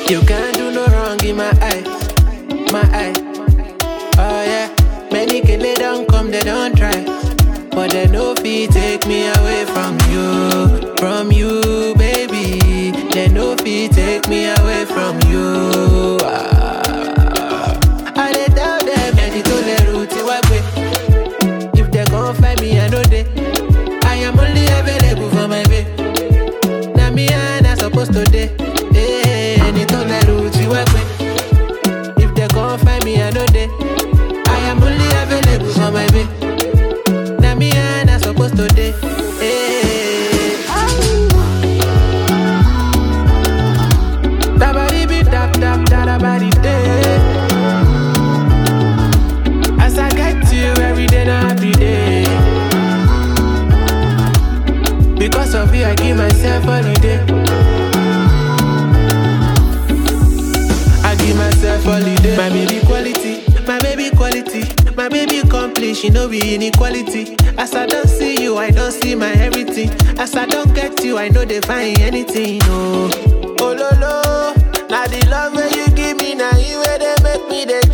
You can't do no wrong in my eye, my eye. Oh yeah, many can they don't come, they don't try, but they no fit take me away from you, baby. They no fit take me away from you. I dey tell them, any to the route you way. If they gon' find me, I know they. I am only available for my babe. Now me and I supposed to day. Any to the route you way. If they gon' find me, I know they. I am only available for my babe. Now me and I supposed to day. Tabari be tap tap tabari day. As I get you every day, not every day. Because of you, I give myself holiday. I give myself holiday. My baby quality, my baby quality, my baby complete. She no be inequality. As I don't see you, I don't see my everything. As I don't get you, I know they find anything. Oh, oh lo lo. Now the love where you give me, now you where they make me they